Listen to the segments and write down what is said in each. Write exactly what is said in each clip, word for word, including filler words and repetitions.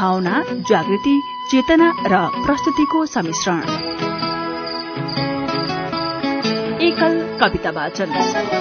भावना, जागृति, चेतना र प्रस्तुतिको सम्मिश्रण। एकल कविता वाचन।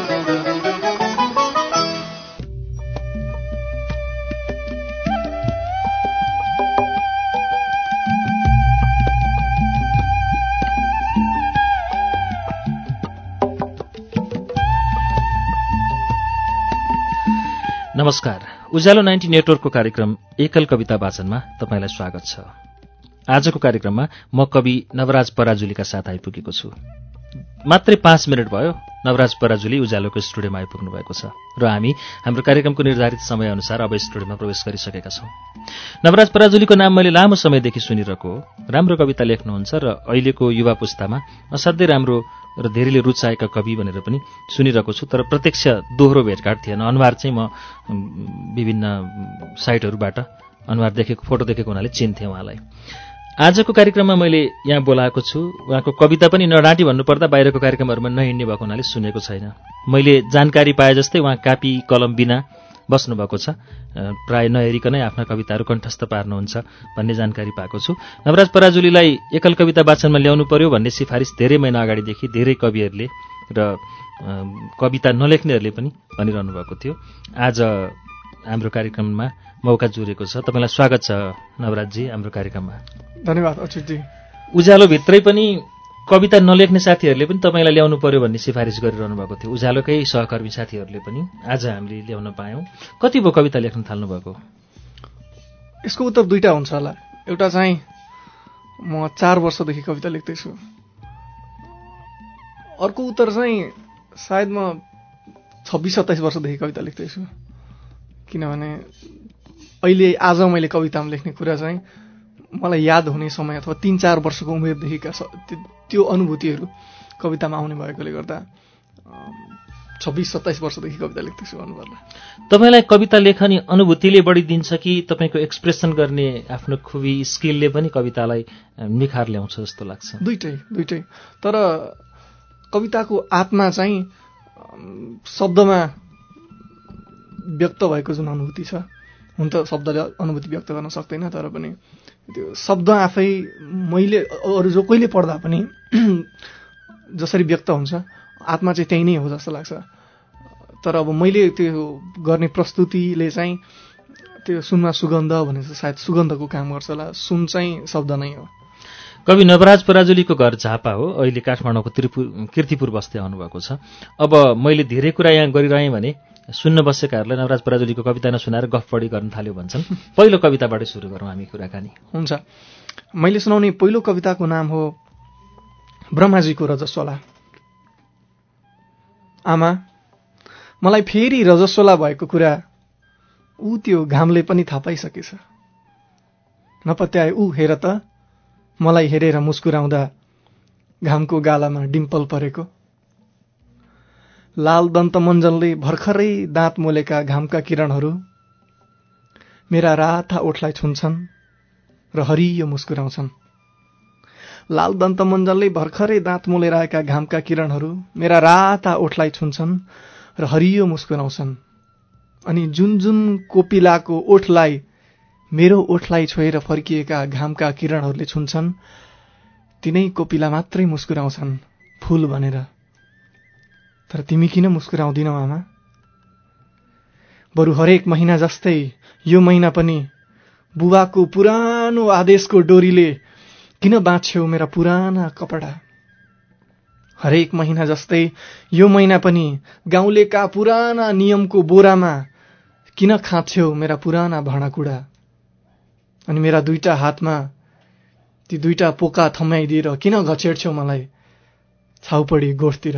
नमस्कार। उज्यालो नाइन्टी नेटवर्कको कार्यक्रम एकल कविता वाचनमा तपाईंलाई स्वागत छ। आजको कार्यक्रममा म कवि नवराज पराजुलीका साथ आइपुगेको छु। मात्रै पाँच मिनट भयो नवराज पराजुली उज्यालोको स्टुडियोमा आइपुग्नु भएको छ र हामी हाम्रो कार्यक्रमको निर्धारित समयअनुसार अब स्टुडियोमा प्रवेश गरिसकेका छौं। नवराज पराजुलीको नाम मैले लामो समयदेखि सुनिरहेको हो। राम्रो कविता लेख्नुहुन्छ र अहिलेको युवा पुस्तामा असाध्यै राम्रो र धेरैले रुचाएका कवि भनेर पनि सुनिरहेको छु, तर प्रत्यक्ष दोहोरो भेटघाट थिएन। अनुहार चाहिँ म विभिन्न साइटहरूबाट अनुहार देखेको, फोटो देखेको हुनाले चिन्थेँ उहाँलाई। आजको कार्यक्रममा मैले यहाँ बोलाएको छु। उहाँको कविता पनि नडाँटी भन्नुपर्दा बाहिरको कार्यक्रमहरूमा नहिँड्ने भएको हुनाले सुनेको छैन। मैले जानकारी पाए जस्तै उहाँ कापी कलम बिना बस्नुभएको छ। प्राय नहेरिकनै आफ्ना कविताहरू कण्ठस्थ पार्नुहुन्छ भन्ने जानकारी पाएको छु। नवराज पराजुलीलाई एकल कविता वाचनमा ल्याउनु पर्यो भन्ने सिफारिस धेरै महिना अगाडिदेखि धेरै कविहरूले र कविता नलेख्नेहरूले पनि भनिरहनु भएको थियो। आज हाम्रो कार्यक्रममा मौका जुरेको छ। तपाईँलाई स्वागत छ नवराजजी हाम्रो कार्यक्रममा। धन्यवाद अच्युतजी। उज्यालोभित्रै पनि कविता नलेख्ने साथीहरूले पनि तपाईँलाई ल्याउनु पर्यो भन्ने सिफारिस गरिरहनु भएको थियो, उज्यालोकै सहकर्मी साथीहरूले पनि। आज हामीले ल्याउन पायौँ। कति भयो कविता लेख्न थाल्नुभएको? यसको उत्तर दुईटा हुन्छ होला। एउटा चाहिँ म चार वर्षदेखि कविता लेख्दैछु। अर्को उत्तर चाहिँ सायद म छब्बिस सत्ताइस वर्षदेखि कविता लेख्दैछु। किनभने अहिले आज मैले कवितामा लेख्ने कुरा चाहिँ मलाई याद हुने समय अथवा तीन चार वर्षको उमेरदेखिका त्यो अनुभूतिहरू कवितामा आउने भएकोले गर्दा छब्बिस सत्ताइस वर्षदेखि कविता लेख्दैछु भन्नुपर्ला। तपाईँलाई कविता लेखनी अनुभूतिले बढी दिन्छ कि तपाईँको एक्सप्रेसन गर्ने आफ्नो खुबी स्किलले पनि कवितालाई निखार ल्याउँछ जस्तो लाग्छ? दुइटै दुइटै तर कविताको आत्मा चाहिँ शब्दमा व्यक्त भएको जुन अनुभूति छ, हुन त शब्दले अनुभूति व्यक्त गर्न सक्दैन, तर पनि त्यो शब्द आफै मैले अरू जो कोहीले पढ्दा पनि जसरी व्यक्त हुन्छ आत्मा चाहिँ त्यही नै हो जस्तो लाग्छ। तर अब मैले त्यो गर्ने प्रस्तुतिले चाहिँ त्यो सुनमा सुगन्ध भने सायद सुगन्धको काम गर्छ होला। सुन चाहिँ शब्द नै हो। कवि नवराज पराजुलीको घर झापा हो। अहिले काठमाडौँको त्रिपुर किर्तिपुर बस्दै आउनुभएको छ। अब मैले धेरै कुरा यहाँ गरिरहेँ भने सुन्न बसेकाहरूलाई नवराज पराजुलीको कविता नसुनाएर गफ बढी गर्न थाल्यो भन्छन्। पहिलो कविताबाटै सुरु गरौँ हामी कुराकानी। हुन्छ। मैले सुनाउने पहिलो कविताको नाम हो ब्रह्माजीको रजस्वला। आमा, मलाई फेरि रजस्वला भएको कुरा ऊ त्यो घामले पनि थाहा पाइसकेछ। नपत्याए ऊ हेर त, मलाई हेरेर मुस्कुराउँदा घामको गालामा डिम्पल परेको। लाल दन्तमञ्जनले भर्खरै दाँत मोलेका घामका किरणहरू मेरा राता ओठलाई छुन्छन् र हरियो मुस्कुराउँछन्। लाल दन्तमञ्जनले भर्खरै दाँत मोलेर आएका घामका किरणहरू मेरा राता ओठलाई छुन्छन् र हरियो मुस्कुराउँछन्। अनि जुन जुन कोपिलाको ओठलाई मेरो ओठलाई छोएर फर्किएका घामका किरणहरूले छुन्छन्, तिनै कोपिला मात्रै मुस्कुराउँछन् फूल भनेर। तर तिमी किन मुस्कुराउँदिनौ आमा? बरु हरेक महिना जस्तै यो महिना पनि बुबाको पुरानो आदेशको डोरीले किन बाँच्छ्यौ मेरा पुराना कपडा? हरेक महिना जस्तै यो महिना पनि गाउँलेका पुराना नियमको बोरामा किन खाँच्छ्यौ मेरा पुराना भाँडाकुँडा? अनि मेरा दुईटा हातमा ती दुईटा पोका थम्याइदिएर किन घचेड्छ्यौ मलाई छाउपडी गोठतिर?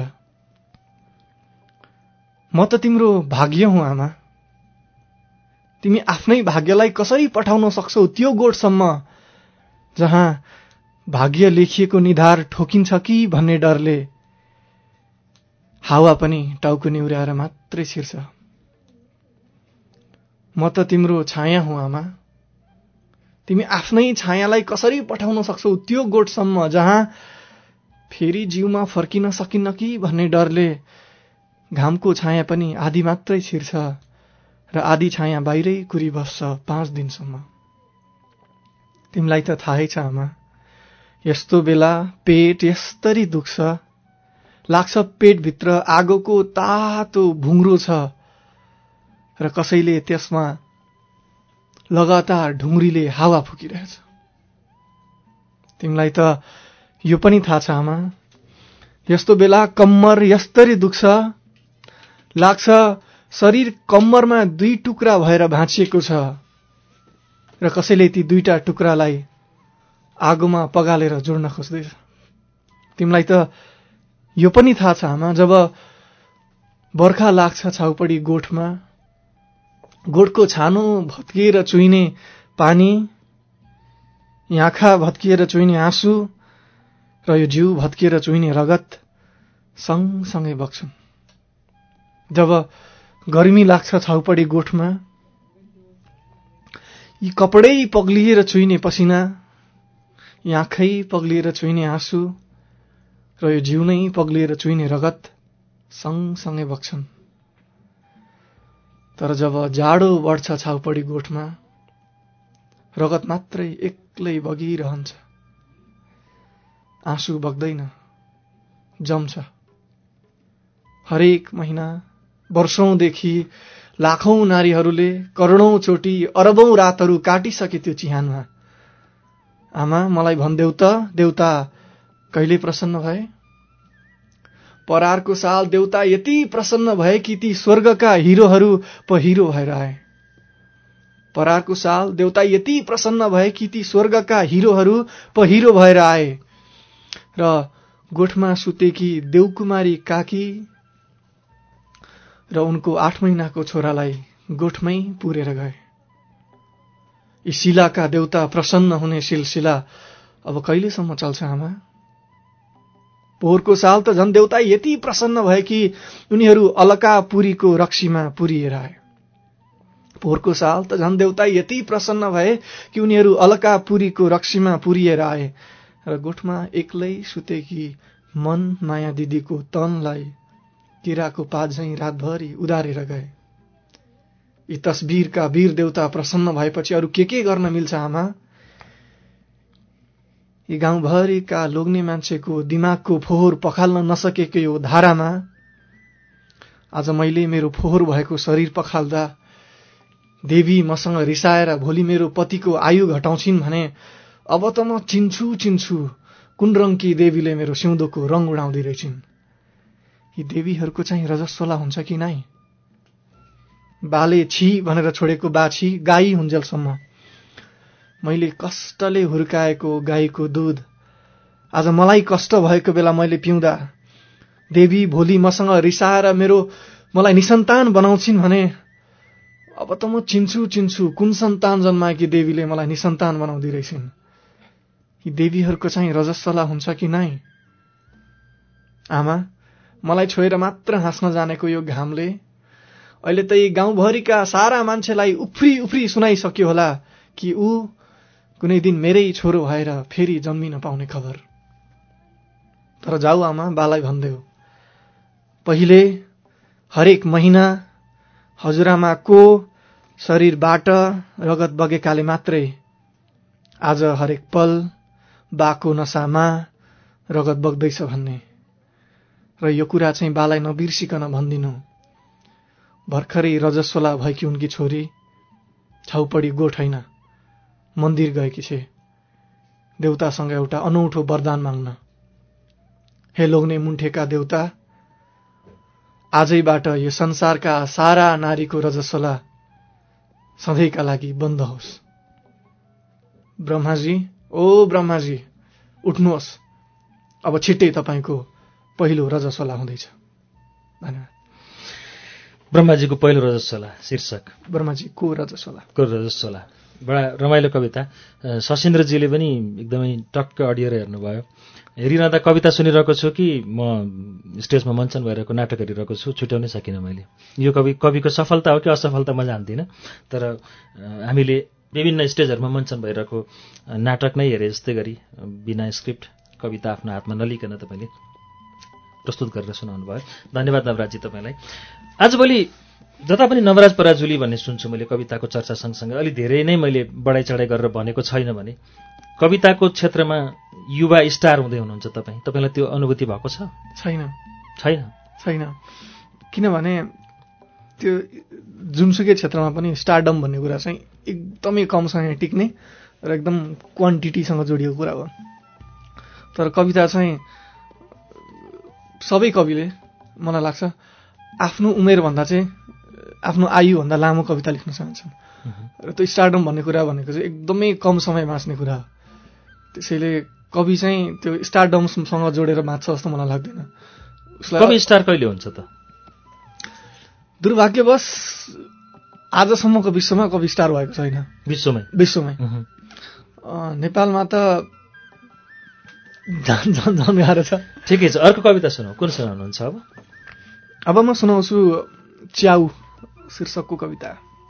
म त तिम्रो भाग्य हुँ आमा। तिमी आफ्नै भाग्यलाई कसरी पठाउन सक्छौ त्यो गोठसम्म जहाँ भाग्य लेखिएको निधार ठोकिन्छ कि भन्ने डरले हावा पनि टाउको निहुर्याएर मात्रै छिर्छ। म त तिम्रो छाया हुँ आमा। तिमी आफ्नै छायालाई कसरी पठाउन सक्छौ त्यो गोठसम्म जहाँ फेरि जिउमा फर्किन सकिन्न कि भन्ने डरले घामको छाया पनि आधी मात्रै छिर्छ र आधी छाया बाहिरै कुरी बस्छ पाँच दिनसम्म। तिमीलाई त थाहै छ आमा, यस्तो बेला पेट यसरी दुख्छ, लाग्छ पेटभित्र आगोको तातो भुङ्रो छ र कसैले त्यसमा लगातार ढुङ्ग्रीले हावा फुकिरहेछ। तिमीलाई त यो पनि थाहा छ आमा, यस्तो बेला कम्मर यसरी दुख्छ, लाग्छ शरीर कम्मरमा दुई टुक्रा भएर भाँचिएको छ र कसैले ती दुईटा टुक्रालाई आगोमा पगालेर जोड्न खोज्दैछ। तिमीलाई त यो पनि थाहा छ आमा, जब बर्खा लाग्छ छाउपडी गोठमा, गोठको छानो भत्किएर चुइने पानी, आँखा भत्किएर चुइने आँसु र यो जिउ भत्किएर चुइने रगत सँगसँगै बग्छन्। जब गर्मी लाग्छ छाउपडी गोठमा, यी कपडै पग्लिएर चुइने पसिना, यी आँखै पग्लिएर चुइने आँसु र यो जिउ नै पग्लिएर चुइने रगत सँगसँगै बग्छन्। तर जब जाडो बढ्छ छाउपडी गोठमा, रगत मात्रै एक्लै बगिरहन्छ, आँसु बग्दैन, जम्छ। हरेक महिना वर्षौंदेखि लाखौं नारीहरूले करोडौं चोटि अरबौं रातहरू काटिसके त्यो चिहानमा। आमा, मलाई भन्देऊ त, देउता कहिले प्रसन्न भए? परारको साल देउता यति प्रसन्न भए कि ती स्वर्गका हिरोहरू पहिरो भएर आए। परारको साल देउता यति प्रसन्न भए कि ती स्वर्गका हिरोहरू पहिरो भएर आए र गोठमा सुतेकी देवकुमारी काकी र उनको आठ महिनाको छोरालाई गोठमै पुरेर गए। यी शिलाका देउता प्रसन्न हुने सिलसिला अब कहिलेसम्म चल्छ आमा? पोहोरको साल त झन् देउता यति प्रसन्न भए कि उनीहरू अलकापुरीको रक्सीमा पुरिएर आए। पोहोरको साल त झन् देउता यति प्रसन्न भए कि उनीहरू अलकापुरीको रक्सीमा पुरिएर आए र गोठमा एक्लै सुतेकी मन माया दिदीको तनलाई किराको पात झैं रातभरि उदारेर गए। यी तस्बिरका वीर देउता प्रसन्न भएपछि अरू के के गर्न मिल्छ आमा? यी गाउँभरिका लोग्ने मान्छेको दिमागको फोहोर पखाल्न नसकेको यो धारामा आज मैले मेरो फोहोर भएको शरीर पखाल्दा देवी मसँग रिसाएर भोलि मेरो पतिको आयु घटाउँछिन् भने अब त म चिन्छु चिन्छु कुन रङकी देवीले मेरो सिउँदोको रङ उडाउँदै रहेछिन्। यी देवीहरूको चाहिँ रजस्वला हुन्छ कि नै? बाले छि भनेर छोडेको बाछी गाई हुन्जेलसम्म मैले कष्टले हुर्काएको गाईको दूध आज मलाई कष्ट भएको बेला मैले पिउँदा देवी भोलि मसँग रिसाएर मेरो मलाई निसन्तान बनाउँछिन् भने अब त म चिन्छु चिन्छु कुन सन्तान जन्माएकी देवीले मलाई निसन्तान बनाउँदै रहेछिन्। यी देवीहरूको चाहिँ रजस्वला हुन्छ कि नै? आमा, मलाई छोएर मात्र हाँस्न जानेको यो घामले अहिले त यी गाउँभरिका सारा मान्छेलाई उफ्री उफ्री सुनाइसक्यो होला कि ऊ कुनै दिन मेरै छोरो भएर फेरि जन्मिन पाउने खबर। तर जाऊ आमा, बालाई भन्देऊ, पहिले हरेक महिना हजुरआमाको शरीरबाट रगत बगेकाले मात्रै आज हरेक पल बाको नसामा रगत बग्दैछ भन्ने र यो कुरा चाहिँ बालाई नबिर्सिकन भनिदिनु। भर्खरै रजस्वला भएकी उनकी छोरी छाउपडी गोठ होइन मन्दिर गएकी छे देउतासँग एउटा अनौठो वरदान माग्न। हे लोग्ने मुन्ठेका देउता, आजैबाट यो संसारका सारा नारीको रजस्वला सधैँका लागि बन्द होस्। ब्रह्माजी, ओ ब्रह्माजी, उठ्नुहोस्, अब छिट्टै तपाईको पहिलो रजस्वला हुँदैछ। धन्यवाद। ब्रह्माजीको पहिलो रजस्वला शीर्षक ब्रह्माजी को रजस्वला को रजस्वला बडा रमाइलो कविता। सशिन्द्रजीले पनि एकदमै टक्क अडिएर हेर्नुभयो। हेरिरहँदा कविता सुनिरहेको छु कि म स्टेजमा मञ्चन भइरहेको नाटक हेरिरहेको छु, छुट्याउनै सकिनँ मैले। यो कवि कविको सफलता हो कि असफलता म जान्दिनँ, तर हामीले विभिन्न स्टेजहरूमा मञ्चन भइरहेको नाटक नै हेरे जस्तै गरी बिना स्क्रिप्ट कविता आफ्नो हातमा नलिकन तपाईँले प्रस्तुत गरेर सुनाउनु भयो। धन्यवाद नवराजी तपाईँलाई। आजभोलि जता पनि नवराज पराजुली भन्ने सुन्छु मैले कविताको चर्चा सँगसँगै अलि धेरै नै मैले बढाइ चढाइ गरेर भनेको छैन भने कविताको क्षेत्रमा युवा स्टार हुँदै हुनुहुन्छ तपाईँ तपाईँलाई त्यो अनुभूति भएको छ? छैन छैन छैन किनभने त्यो जुनसुकै क्षेत्रमा पनि स्टारडम भन्ने कुरा चाहिँ एकदमै कमसँग टिक्ने र एकदम क्वान्टिटीसँग जोडिएको कुरा हो। तर कविता चाहिँ सबै कविले मलाई लाग्छ आफ्नो उमेरभन्दा चाहिँ आफ्नो आयुभन्दा लामो कविता लेख्न चाहन्छन् र त्यो स्टारडम भन्ने कुरा भनेको चाहिँ एकदमै कम समय बाँच्ने कुरा हो। त्यसैले कवि चाहिँ त्यो स्टारडमसँग जोडेर बाँच्छ जस्तो मलाई लाग्दैन। कवि स्टार कहिले हुन्छ त? दुर्भाग्यवश आजसम्मको विश्वमा कवि स्टार भएको छैन। विश्वमै विश्वमै नेपालमा त झन् झन् झन् गाह्रो छ। ठिकै छ, अर्को कविता सुनाऊ। कुन सुनाउनुहुन्छ अब? अब म सुनाउँछु च्याउ शीर्षकको कविता।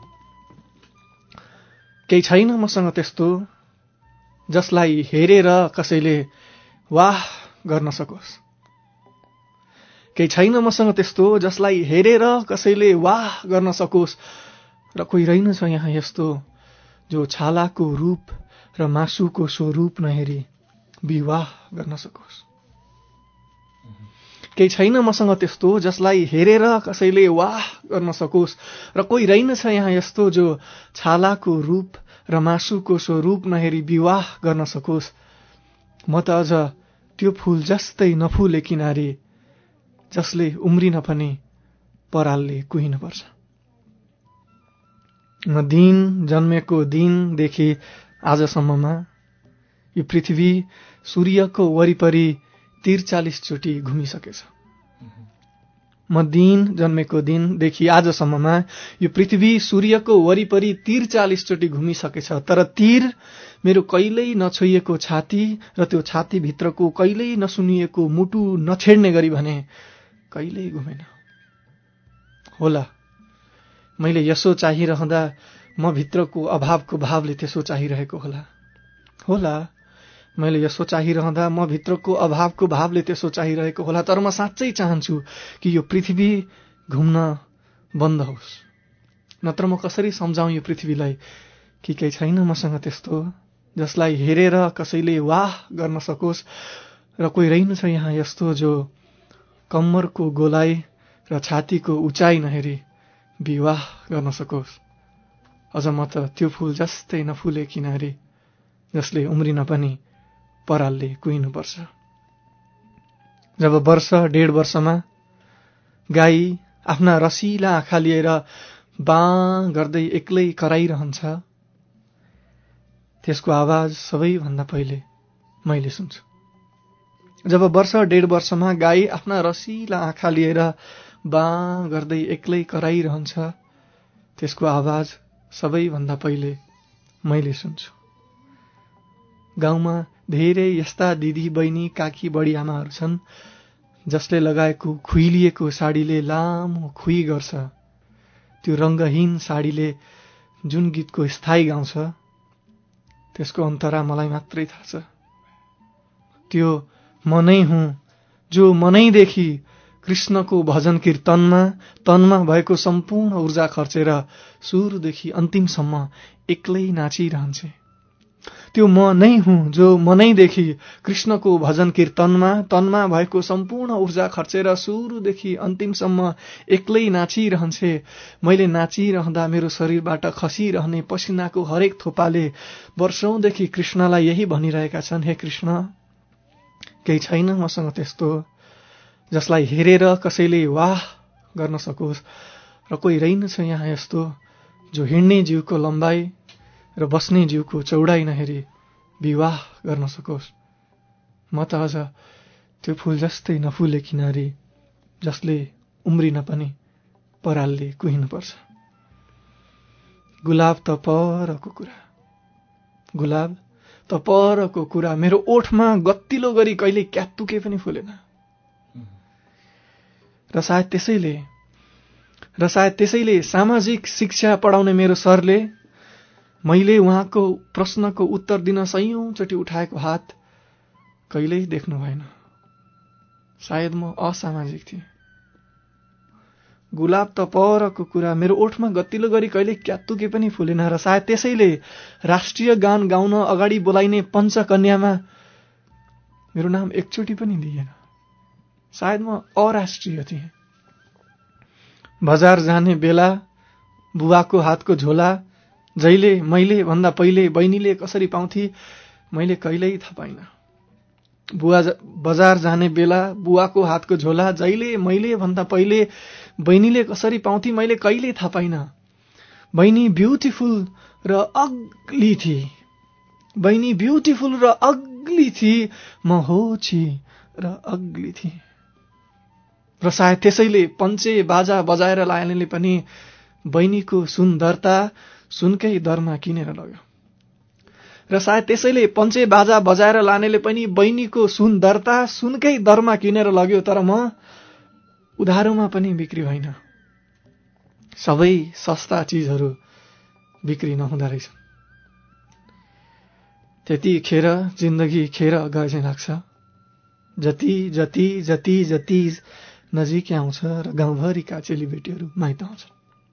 केही छैन मसँग त्यस्तो जसलाई हेरेर कसैले वाह गर्न सकोस्। केही छैन मसँग त्यस्तो जसलाई हेरेर कसैले वाह गर्न सकोस् र कोही रहेनछ यहाँ यस्तो जो छालाको रूप र मासुको स्वरूप नहेरी विवाह गर्न सकोस्। केही छैन मसँग त्यस्तो जसलाई हेरेर कसैले वाह गर्न सकोस् र कोही रहेनछ यहाँ यस्तो जो छालाको रूप र मासुको स्वरूप नहेरी विवाह गर्न सकोस्। म त अझ त्यो फूल जस्तै नफुले किनारे जसले उम्रिन पनि परालले कुहिनुपर्छ। म दिन जन्मेको दिनदेखि आजसम्ममा यो पृथ्वी सूर्यको वरिपरि त्रिचालिस चोटि घुमिसकेछ। म दिन जन्मेको दिनदेखि आजसम्ममा यो पृथ्वी सूर्यको वरिपरि त्रिचालिस चोटि घुमिसकेछ। तर तीर मेरो कहिल्यै नछोइएको छाती र त्यो छातीभित्रको कहिल्यै नसुनिएको मुटु नछेड्ने गरी भने कहिल्यै घुमेन। होला मैले यसो चाहिरहँदा म भित्रको अभावको भावले त्यसो चाहिरहेको होला। होला मैले यसो चाहिरहँदा म भित्रको अभावको भावले त्यसो चाहिरहेको होला। तर म साँच्चै चाहन्छु कि यो पृथ्वी घुम्न बन्द होस्। नत्र म कसरी सम्झाउँ यो पृथ्वीलाई कि केही छैन मसँग त्यस्तो जसलाई हेरेर कसैले वाह गर्न सकोस् र कोही रहेनछ यहाँ यस्तो जो कम्मरको गोलाइ र छातीको उचाइ नहेरी विवाह गर्न सकोस्। अझ म त त्यो फूल जस्तै नफुले किनारे जसले उम्रिन पनि परालले कुहिनुपर्छ। जब वर्ष डेढ वर्षमा गाई आफ्ना रसिला आँखा लिएर बाँ गर्दै एक्लै कराइरहन्छ त्यसको आवाज सबैभन्दा पहिले मैले सुन्छु। जब वर्ष डेढ वर्षमा गाई आफ्ना रसिला आँखा लिएर बाँ गर्दै एक्लै कराइरहन्छ त्यसको आवाज सबैभन्दा पहिले मैले सुन्छु। गाउँमा धेरै यस्ता दिदी बहिनी काकी बडी आमाहरू छन् जसले लगाएको खुइलिएको साडीले लामो खुइ गर्छ। त्यो रङ्गहीन साडीले जुन गीतको स्थायी गाउँछ त्यसको अन्तरा मलाई मात्रै थाहा छ। त्यो म नै हुँ जो मनैदेखि कृष्णको भजन कीर्तनमा तनमा भएको सम्पूर्ण ऊर्जा खर्चेर सुरुदेखि अन्तिमसम्म एक्लै नाचिरहन्छे। त्यो म नै हुँ जो मनैदेखि कृष्णको भजन कीर्तनमा तनमा भएको सम्पूर्ण ऊर्जा खर्चेर सुरुदेखि अन्तिमसम्म एक्लै नाचिरहन्छे। मैले नाचिरहँदा मेरो शरीरबाट खसिरहने पसिनाको हरेक थोपाले वर्षौंदेखि कृष्णलाई यही भनिरहेका छन्, हे कृष्ण केही छैन मसँग त्यस्तो जसलाई हेरेर कसैले वाह गर्न सकोस् र कोही रहेनछ यहाँ यस्तो जो हिँड्ने जिउको लम्बाइ र बस्ने जिउको चौडाइ नहेरी विवाह गर्न सकोस्। म त अझ त्यो फूल जस्तै नफुले किनारी जसले उम्रिन पनि परालले कुहिनुपर्छ। गुलाब त परको कुरा, गुलाब त परको कुरा, मेरो ओठमा गत्तिलो गरी कहिले क्यात्तुके पनि फुलेन। र सायद त्यसैले र सायद त्यसैले सामाजिक शिक्षा पढाउने मेरो सरले मैले उहाँको प्रश्नको उत्तर दिन सयौंचोटि उठाएको हात कहिल्यै देख्नु भएन। सायद म असामाजिक थिएँ। गुलाब त परको कुरा, मेरो ओठमा गतिलो गरी कहिले क्यात्तुके पनि फुलेन र सायद त्यसैले राष्ट्रिय गान गाउन अगाडि बोलाइने पञ्चकन्यामा मेरो नाम एकचोटि पनि दिएन। सायद म अराष्ट्रिय थिएँ। बजार जाने बेला बुवाको हातको झोला जहिले मैले भन्दा पहिले बहिनीले कसरी पाउँथे मैले कहिल्यै थाहा पाइनँ। बुवा बजार जाने बेला बुवाको हातको झोला जहिले मैले भन्दा पहिले बहिनीले कसरी पाउँथे मैले कहिल्यै थाहा पाइनँ। बहिनी ब्युटिफुल र अग्ली थिए, बहिनी ब्युटिफुल र अग्ली थिए, म होची र अग्ली थिए। र सायद त्यसैले पञ्चे बाजा बजाएर लानेले पनि बहिनीको सुन्दरता सुनकै दरमा किनेर लग्यो। र सायद त्यसैले पञ्चे बाजा बजाएर लानेले पनि बहिनीको सुन्दरता सुनकै दरमा किनेर लग्यो। तर म उधारोमा पनि बिक्री होइन। सबै सस्ता चिजहरू बिक्री नहुँदो रहेछ। त्यतिखेर जिन्दगी खेर गए चाहिँ लाग्छ। जति जति जति जति नजिक आउँछ र गाउँभरिका चेलीबेटीहरू माइत आउँछन्।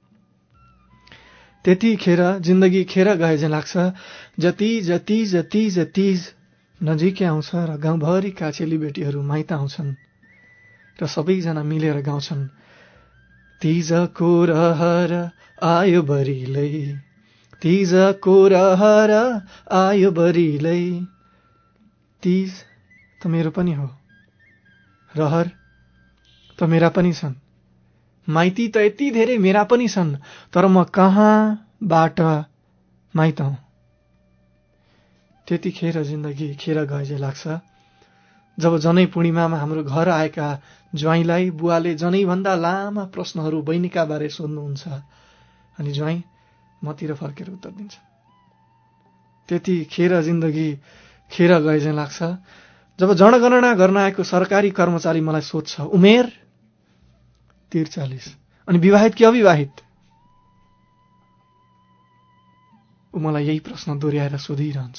त्यतिखेर जिन्दगी खेर गए चाहिँ लाग्छ। जति जति जति जति नजिक आउँछ र गाउँभरिका चेलीबेटीहरू माइत आउँछन् र सबैजना मिलेर गाउँछन्। तीजको रहर आयो बरिलै, तीजको रहर आयो बरिलै। तीज त मेरो पनि हो, रहर त मेरा पनि छन्, माइती त यति धेरै मेरा पनि छन्। तर म कहाँबाट माइत हूँ। त्यतिखेर जिन्दगी खेर गए चाहिँ लाग्छ। जब जनै पूर्णिमामा हाम्रो घर आएका ज्वाइँलाई बुवाले जनैभन्दा लामा प्रश्नहरू बहिनीका बारे सोध्नुहुन्छ अनि ज्वाइँ मतिर फर्केर उत्तर दिन्छ। त्यतिखेर जिन्दगी खेर गए चाहिँ लाग्छ। जब जनगणना गर्न आएको सरकारी कर्मचारी मलाई सोध्छ उमेर त्रिचालिस, अनि विवाहित कि अविवाहित, ऊ मलाई यही प्रश्न दोहोऱ्याएर सोधिरहन्छ।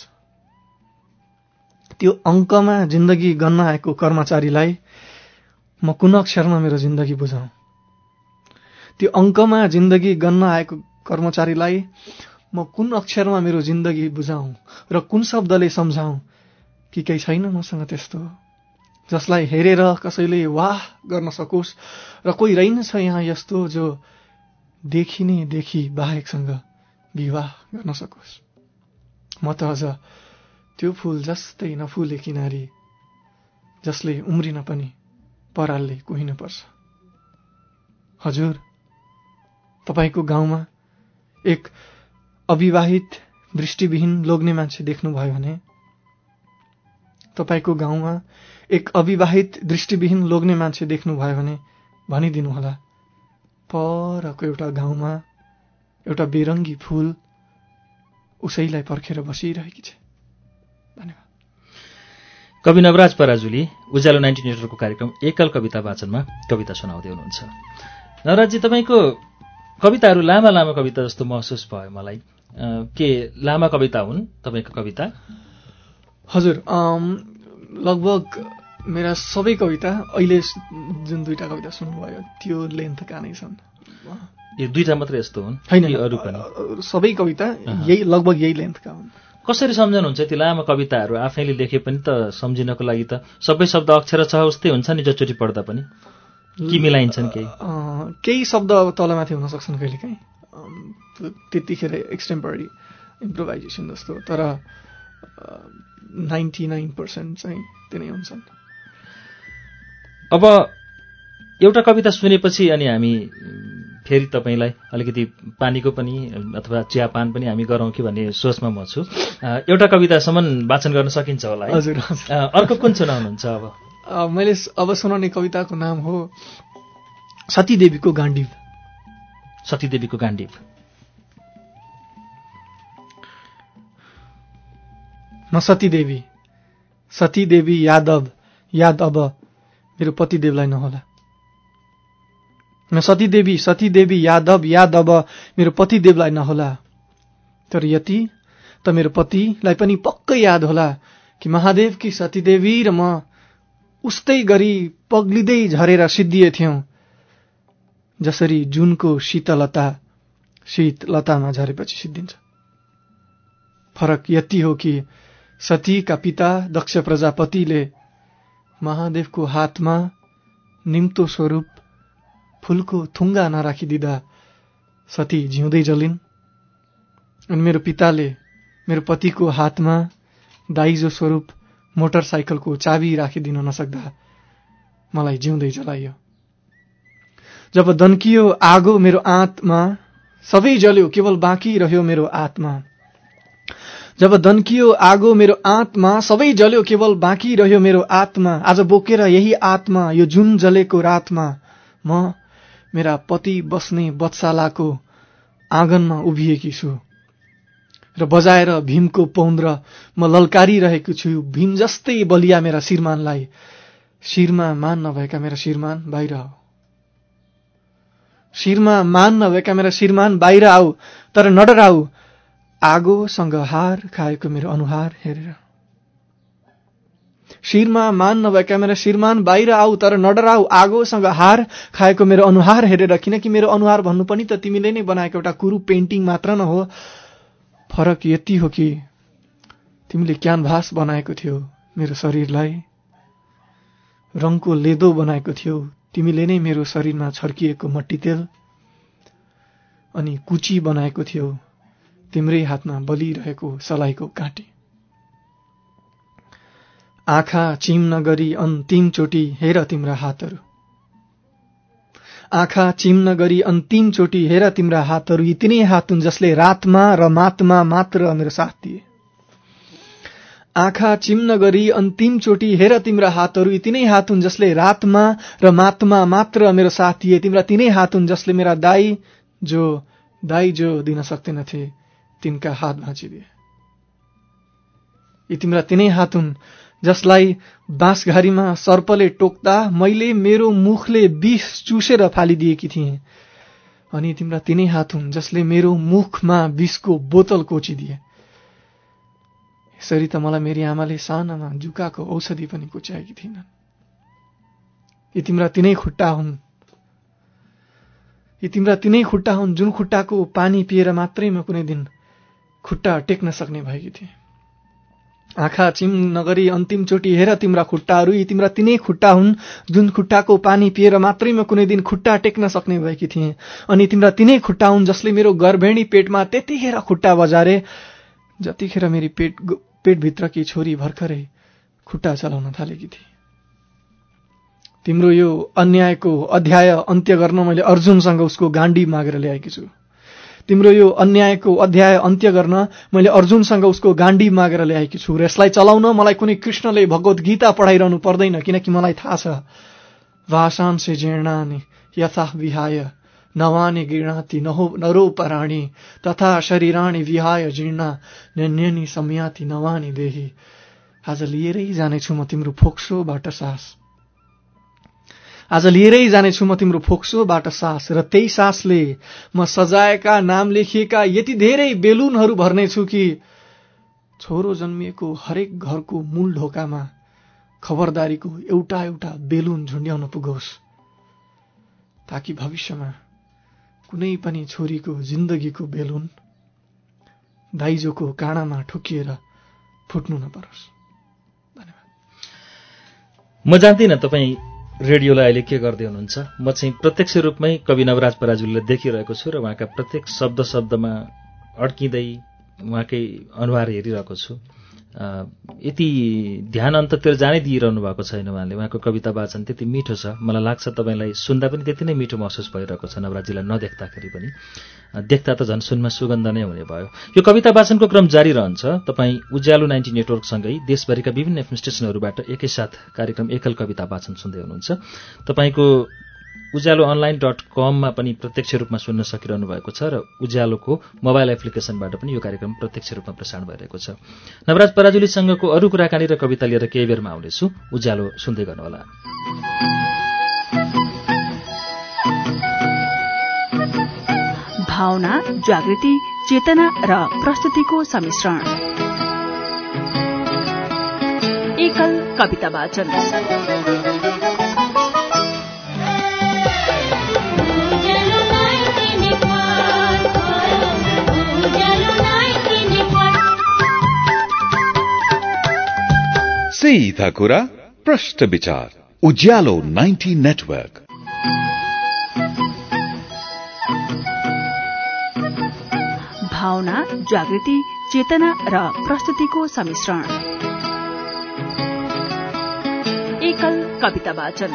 त्यो अङ्कमा जिन्दगी गन्न आएको कर्मचारीलाई म कुन अक्षरमा मेरो जिन्दगी बुझाउँ? त्यो अङ्कमा जिन्दगी गन्न आएको कर्मचारीलाई म कुन अक्षरमा मेरो जिन्दगी बुझाउँ र कुन शब्दले सम्झाउँ कि केही छैन मसँग त्यस्तो जसलाई हेरेर कसैले वाह गर्न सकोस् र कोही रहेनछ यहाँ यस्तो जो देखिने देखि बाहेकसँग विवाह गर्न सकोस्। म त अझ त्यो फूल जस्तै नफुले किनारी जसले उम्रिन पनि परालले कुहिनु पर्छ। हजुर, तपाईको गाउँमा एक अविवाहित दृष्टिविहीन लोग्ने मान्छे देख्नुभयो भने तपाईको गाउँमा एक अविवाहित दृष्टिविहीन लोग्ने मान्छे देख्नुभयो भने भनिदिनु होला परको एउटा गाउँमा एउटा बेरङ्गी फूल उसैलाई पर्खेर बसिरहेकी छ। धन्यवाद। कवि नवराज पराजुली उज्यालो नाइन्टी नेटवर्कको कार्यक्रम एकल कविता वाचनमा कविता सुनाउँदै हुनुहुन्छ। नवराजजी, तपाईँको कविताहरू लामा लामा कविता जस्तो महसुस भयो मलाई। के लामा कविता हुन् तपाईँको कविता? हजुर, लगभग मेरा सबै कविता अहिले जुन दुईटा कविता सुन्नुभयो त्यो लेन्थका नै छन्। यो दुईटा मात्रै यस्तो हुन्? होइन, अरू पनि सबै कविता यही लगभग यही लेन्थका हुन्। कसरी सम्झनुहुन्छ ती लामा कविताहरू? आफैले लेखे पनि त सम्झिनको लागि त सबै शब्द अक्षर छ उस्तै हुन्छ नि जसचोटि पढ्दा पनि, के मिलाइन्छन्? केही केही शब्द तलमाथि हुन सक्छन् कहिलेकाहीँ, त्यतिखेर एक्सटेम्पररी इम्प्रोभाइजेसन जस्तो, तर नाइन्टी नाइन पर्सेन्ट चाहिँ तिनै हुन्छन्। अब एउटा कविता सुनेपछि अनि हामी फेरि तपाईँलाई अलिकति पानीको पनि अथवा चियापान पनि हामी गरौँ कि भन्ने सोचमा म छु। एउटा कवितासम्म वाचन गर्न सकिन्छ होला है? हजुर। अर्को कुन सुनाउनुहुन्छ अब? मैले अब सुनाउने कविताको नाम हो सतीदेवीको गाण्डीव। सतीदेवीको गाण्डीव। म सतीदेवी, सतीदेवी यादव, याद अब मेरो पतिदेवलाई नहोला। म सतीदेवी, सतीदेवी यादव, याद अब मेरो पतिदेवलाई नहोला। तर यति त मेरो पतिलाई पनि पक्कै याद होला कि महादेवकी सतीदेवी र म उस्तै गरी पग्लिँदै झरेर सिद्धिएथ्यौं जसरी जुनको शीतलता शीतलतामा झरेपछि सिद्धिन्छ। फरक यति हो कि सतीका पिता दक्ष प्रजापतिले महादेवको हातमा निम्तो स्वरूप फूलको थुङ्गा नराखिदिँदा सती जिउँदै जलिन्। अनि मेरो पिताले मेरो पतिको हातमा दाइजो स्वरूप मोटरसाइकलको चाबी राखिदिन नसक्दा मलाई जिउँदै जलाइयो। जब दन्कियो आगो मेरो आत्मा, सबै जल्यो केवल बाँकी रह्यो मेरो आत्मा। जब दन्कियो आगो मेरो आत्मा, सबै जल्यो केवल बाँकी रह्यो मेरो आत्मा। आज बोकेर यही आत्मा यो जुन जलेको रातमा म मेरा पति बस्ने बत्सालाको आँगनमा उभिएकी छु र बजाएर भीमको पौन्द्र म ललकारिरहेको छु। भीम जस्तै बलिया मेरा श्रीमानलाई, शिरमा मान नभएका मेरा श्रीमान बाहिर आऊ, शिरमा मान नभएका मेरा श्रीमान बाहिर आऊ, तर नडराऊ आगोसँग हार खाएको मेरो अनुहार हेरेर। शिरमा मान नभएका मेरा श्रीमान बाहिर आऊ, तर नडराऊ आगोसँग हार खाएको मेरो अनुहार हेरेर। किनकि मेरो अनुहार भन्नु पनि त तिमीले नै बनाएको एउटा कुरू पेन्टिङ मात्र न हो। फरक यति हो कि तिमीले क्यानभास बनाएको थियो मेरो शरीरलाई, रङको लेदो बनाएको थियो तिमीले नै मेरो शरीरमा छर्किएको मट्टी तेल, अनि कुची बनाएको थियो तिम्रै हातमा बलिरहेको सलाइको काँटी। आँखा चिम नगरी अन्तिम चोटी हेर तिम्रा हातहरू, आँखा चिम नगरी अन्तिम चोटी हेर तिम्रा हातहरू। यी तिनै हात हुन् जसले रातमा र मातमा मात्र मेरो साथ दिए। आँखा चिम नगरी अन्तिम चोटी हेर तिम्रा हातहरू। यी तिनै हात हुन् जसले रातमा र मातमा मात्र मेरो साथ दिए। तिम्रा तिनै हात हुन् जसले मेरा दाई जो दाई जो दिन सक्दैनथे तिनका हात भाँचिदिए। यी तिम्रा तिनै हात हुन् जसलाई बाँसघारीमा सर्पले टोक्दा मैले मेरो मुखले विष चुसेर फालिदिएकी थिएँ। अनि तिम्रा तिनै हात हुन् जसले मेरो मुखमा विषको बोतल कोचिदिए। यसरी त मलाई मेरी आमाले सानामा जुकाको औषधि पनि कोच्याएकी थिइनन्। यी तिम्रा तिनै खुट्टा हुन्, यी तिम्रा तिनै खुट्टा हुन् जुन खुट्टाको पानी पिएर मात्रै म कुनै दिन खुट्टा टेक्न सक्ने भएकी थिएँ। आँखा चिम नगरी अन्तिम चोटी हेर तिम्रा खुट्टाहरू। यी तिम्रा तिनै खुट्टा हुन् जुन खुट्टाको पानी पिएर मात्रै म कुनै दिन खुट्टा टेक्न सक्ने भएकी थिएँ। अनि तिम्रा तिनै खुट्टा हुन् जसले मेरो गर्भेणी पेटमा त्यतिखेर खुट्टा बजारे जतिखेर मेरी पेट पेटभित्रकी छोरी भर्खरै खुट्टा चलाउन थालेकी थिए। तिम्रो यो अन्यायको अध्याय अन्त्य गर्न मैले अर्जुनसँग उसको गाण्डी मागेर ल्याएकी छु। तिम्रो यो अन्यायको अध्याय अन्त्य गर्न मैले अर्जुनसँग उसको गाण्डी मागेर ल्याएकी छु। र यसलाई चलाउन मलाई कुनै कृष्णले भगवत गीता पढाइरहनु पर्दैन, किनकि मलाई थाहा छ भाषांसे जीर्णानि यथा विहाय नवानि गृह्णाति नहो नरो पराणि तथा शरीराणि विहाय जीर्णा नन्यनि सम्याति नवानि देहि। आज लिएरै जानेछु म तिम्रो फोक्सोबाट सास, आज लिएरै जानेछु म तिम्रो फोक्सोबाट सास। र त्यही सासले म सजाएका नाम लेखिएका यति धेरै बेलुनहरू भर्नेछु कि छोरो जन्मिएको हरेक घरको मूल ढोकामा खबरदारीको एउटा एउटा बेलुन झुन्ड्याउन पुगोस्, ताकि भविष्यमा कुनै पनि छोरीको जिन्दगीको बेलुन दाइजोको काँडामा ठोकिएर फुट्नु नपरोस्। धन्यवाद। म जान्दिनँ तपाईँ रेडियोलाई अहिले के गर्दै हुनुहुन्छ। म चाहिँ प्रत्यक्ष रूपमै कवि नवराज पराजुलीलाई देखिरहेको छु र उहाँका प्रत्येक शब्द शब्दमा अड्किँदै उहाँकै अनुहार हेरिरहेको छु। यति ध्यान अन्ततिर जानै दिइरहनु भएको छैन उहाँले। उहाँको कविता वाचन त्यति मिठो छ, मलाई लाग्छ तपाईँलाई सुन्दा पनि त्यति नै मिठो महसुस भइरहेको छ नवराजीलाई नदेख्दाखेरि पनि। देख्दा त झन् सुनमा सुगन्ध नै हुने भयो। यो कविता वाचनको क्रम जारी रहन्छ। तपाईँ उज्यालो नाइन्टी नेटवर्कसँगै देशभरिका विभिन्न एफएम स्टेसनहरूबाट एकैसाथ कार्यक्रम एकल कविता वाचन सुन्दै हुनुहुन्छ। तपाईँको उज्यालो अनलाइन डट कममा पनि प्रत्यक्ष रूपमा सुन्न सकिरहनु भएको छ र उज्यालोको मोबाइल एप्लिकेसनबाट पनि यो कार्यक्रम प्रत्यक्ष रूपमा प्रसारण भइरहेको छ। नवराज पराजुलीसँगको अरू कुराकानी र कविता लिएर केही बेरमा आउनेछु। उज्यालो सुन्दै गर्नुहोला। भावना, जागृति, चेतना र प्रस्तुतिको सम्मिश्रण। एकल कविता वाचन। सीधा कुरा प्रश्न विचार उज्यालो नाइन्टी नेटवर्क। भावना, जागृति, चेतना र प्रस्तुतिको सम्मिश्रण। एकल कविता वाचन।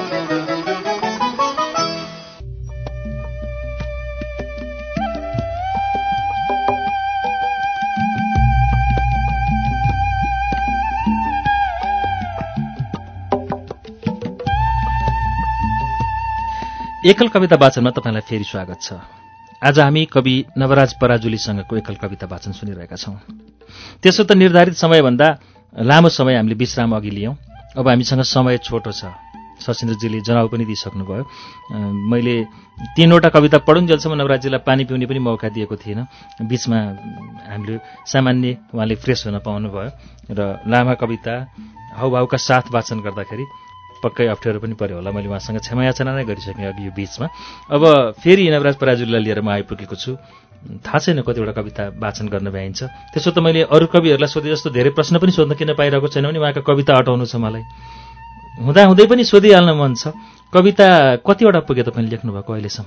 एकल कविता वाचनमा तपाईलाई फेरि स्वागत छ। आज हामी कवि नवराज पराजुलीसँगको एकल कविता वाचन सुनिरहेका छौं। त्यसो त निर्धारित समयभन्दा लामो समय हामीले विश्राम अघि लियौं। अब हामीसँग समय छोटो छ। सशिन्द्रजीले जनाउ पनि दिइसक्नुभयो। मैले तीनवटा कविता पढुन्जेलसम्म नवराजजीलाई पानी पिउने पनि मौका दिएको थिएन। बीचमा हामीले सामान्य उहाँले फ्रेस हुन पाउनुभयो र लामा कविता हाउभावका साथ वाचन गर्दाखेरि पक्कै अप्ठ्यारो पनि पर्यो होला। मैले उहाँसँग क्षमायाचना नै गरिसकेँ अघि यो बीचमा। अब फेरि नवराज पराजुलीलाई लिएर म आइपुगेको छु। थाहा छैन कतिवटा कविता वाचन गर्न भ्याइन्छ। त्यसो त मैले अरू कविहरूलाई सोधे जस्तो धेरै प्रश्न पनि सोध्न किन पाइरहेको छैन भने उहाँका कविता अटाउनु छ मलाई। हुँदाहुँदै पनि सोधिहाल्न मन छ। कविता कतिवटा पुगे तपाईँले लेख्नुभएको अहिलेसम्म?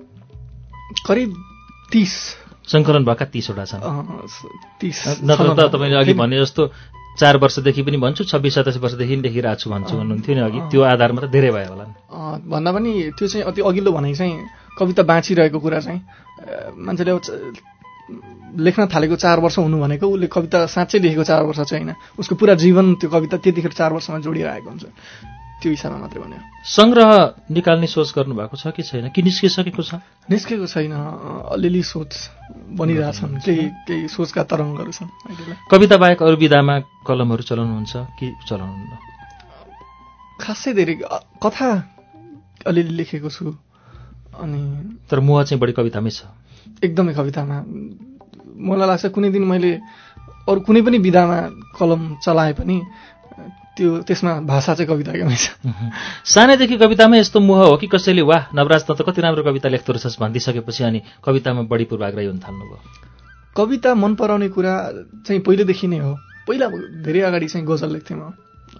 करिब तीस सङ्कलन भएका तीसवटा छन्। तीस नत्र त तपाईँले अघि भने जस्तो चार वर्षदेखि पनि भन्छु, छब्बिस सत्ताइस वर्षदेखि लेखिरहेको छु भन्छु भन्नुहुन्थ्यो नि अघि। त्यो आधारमा त धेरै भयो होला। भन्दा पनि त्यो चाहिँ अति अघिल्लो भनाइ चाहिँ कविता बाँचिरहेको कुरा चाहिँ मान्छेले लेख्न थालेको चार वर्ष हुनु भनेको उसले कविता साँच्चै लेखेको चार वर्ष चाहिँ होइन, उसको पुरा जीवन त्यो कविता त्यतिखेर चार वर्षमा जोडिरहेको हुन्छ। त्यो हिसाबमा मात्रै भन्यो। सङ्ग्रह निकाल्ने सोच गर्नुभएको छ कि छैन, कि निस्किसकेको छ? निस्केको छैन, अलिअलि सोच बनिरहेछन्, केही केही सोचका तरङ्गहरू छन्। कविता बाहेक अरू विधामा कलमहरू चलाउनुहुन्छ कि चलाउनुहुन्न? खासै धेरै कथा अलिअलि लेखेको छु। अनि तर मुह चाहिँ बढी कवितामै छ। एकदमै कवितामा। मलाई लाग्छ कुनै दिन मैले अरू कुनै पनि विधामा कलम चलाए पनि त्यो त्यसमा भाषा चाहिँ कवितामै छ। सानैदेखि कवितामै यस्तो मोह हो कि कसैले वाह नवराज त कति राम्रो कविता लेख्दो रहेछस् भनिदिइसकेपछि अनि कवितामा बढी पूर्वाग्रही हुन थाल्नुभयो? कविता मन पराउने कुरा चाहिँ पहिलेदेखि नै हो। पहिला धेरै अगाडि चाहिँ गजल लेख्थेँ म।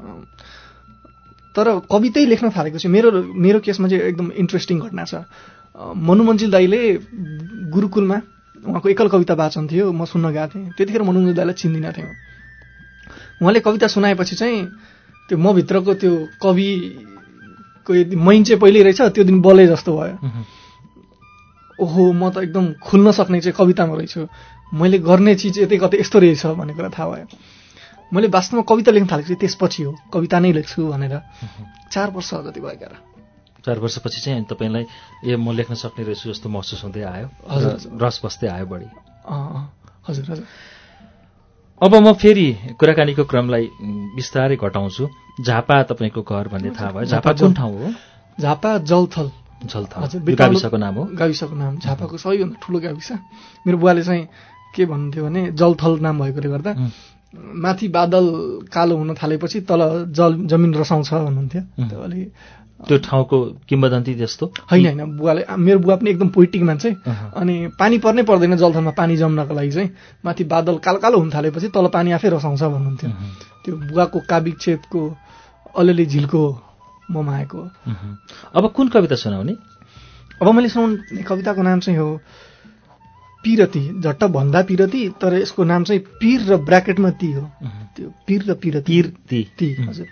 तर कवितै लेख्न थालेको चाहिँ मेरो मेरो केसमा चाहिँ एकदम इन्ट्रेस्टिङ घटना छ। मनु मन्जिल दाईले गुरुकुलमा उहाँको एकल कविता वाचन थियो, म सुन्न गएको थिएँ। त्यतिखेर मनु मन्जिल दाईलाई चिन्दिनँ थिएँ। उहाँले कविता सुनाएपछि चाहिँ त्यो म भित्रको त्यो कविको मैन चाहिँ पहिल्यै रहेछ, त्यो दिन बले जस्तो भयो। ओहो, म त एकदम खुल्न सक्ने चाहिँ कवितामा रहेछु, मैले गर्ने चिज यतै कतै यस्तो रहेछ भन्ने कुरा थाहा भयो। मैले वास्तवमा कविता लेख्न थालेको चाहिँ त्यसपछि हो, कविता नै लेख्छु भनेर। चार वर्ष जति भयो क्या। चार वर्षपछि चाहिँ तपाईँलाई ए म लेख्न सक्ने रहेछु जस्तो महसुस हुँदै आयो, हजुर, रस बस्दै आयो बढी। हजुर हजुर। अब म फेरि कुराकानीको क्रमलाई बिस्तारै घटाउँछु। झापा तपाईँको घर भन्ने थाहा भयो। झापा कुन ठाउँ हो? झापा जलथल। जलथल गाविसको नाम हो? गाविसको नाम। झापाको सबैभन्दा ठुलो गाविस। मेरो बुवाले चाहिँ के भन्नुहुन्थ्यो भने जलथल नाम भएकोले गर्दा माथि बादल कालो हुन थालेपछि तल जल जमिन रसाउँछ भन्नुहुन्थ्यो। अलि त्यो ठाउँको किम्बदन्ती जस्तो होइन होइन। बुवाले, मेरो बुवा पनि एकदम पोइटिक मान्छे। अनि पानी पर्नै पर्दैन जलथलमा पानी जम्नको लागि चाहिँ, माथि बादल कालो कालो हुन थालेपछि तल पानी आफै रसाउँछ भन्नुहुन्थ्यो। त्यो बुवाको काव्यक्षेपको अलिअलि झिल्को ममा आएको। अब कुन कविता सुनाउने? अब मैले सुनाउने कविताको नाम चाहिँ हो पिरती। झट्ट भन्दा पिरती, तर यसको नाम चाहिँ पीर र ब्राकेटमा ती हो। त्यो पीर र पिरती। पीर ती। ती, हजुर।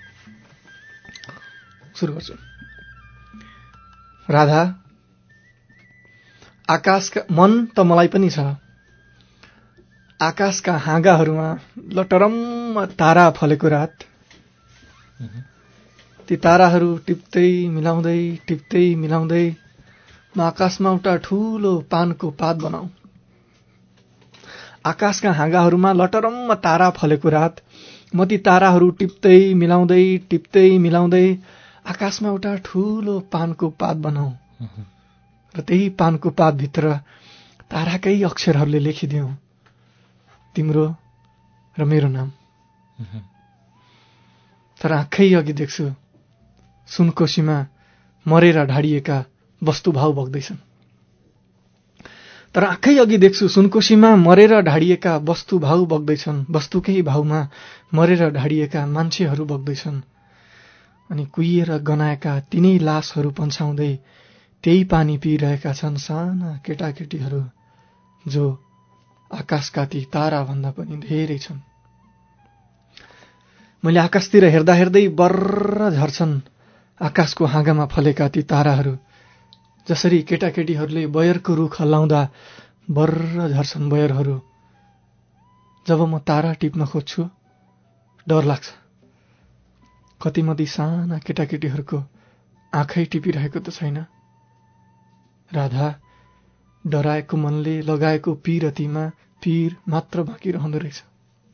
सुरु गर्छु। राधा, आकाशका मन त मलाई पनि छ, आकाशका हाँगाहरूमा लटरम्म तारा फलेको रात। ती ताराहरू टिप्दै मिलाउँदै टिप्दै मिलाउँदै म आकाशमा एउटा ठुलो पानको पात बनाऊ। आकाशका हाँगाहरूमा लटरम्म तारा फलेको रात, म ती ताराहरू टिप्दै मिलाउँदै टिप्दै मिलाउँदै आकाशमा एउटा ठुलो पानको पात बनाऊ र त्यही पानको पातभित्र ताराकै अक्षरहरूले लेखिदिउँ तिम्रो र मेरो नाम। तर आँखै अघि देख्छु सुनकोशीमा मरेर ढाडिएका वस्तुभाव बग्दैछन्। तर आँखै अघि देख्छु सुनकोशीमा मरेर ढाडिएका वस्तु भाउ बग्दैछन्, वस्तुकै भाउमा मरेर ढाडिएका मान्छेहरू बग्दैछन्। अनि कुहिएर गनाएका तिनै लासहरू पन्छाउँदै त्यही पानी पिइरहेका छन् साना केटाकेटीहरू, जो आकाशका ती ताराभन्दा पनि धेरै छन्। मैले आकाशतिर हेर्दा हेर्दै बर्र झर्छन् आकाशको हाँगामा फलेका ती ताराहरू, जसरी केटाकेटीहरूले बयरको रुख हल्लाउँदा बर्र झर्छन् बयरहरू। जब म तारा टिप्न खोज्छु डर लाग्छ, कति म ती साना केटाकेटीहरूको आँखै टिपिरहेको त छैन। राधा, डराएको मनले लगाएको पीरतीमा पीर मात्र बाँकी रहँदो रहेछ।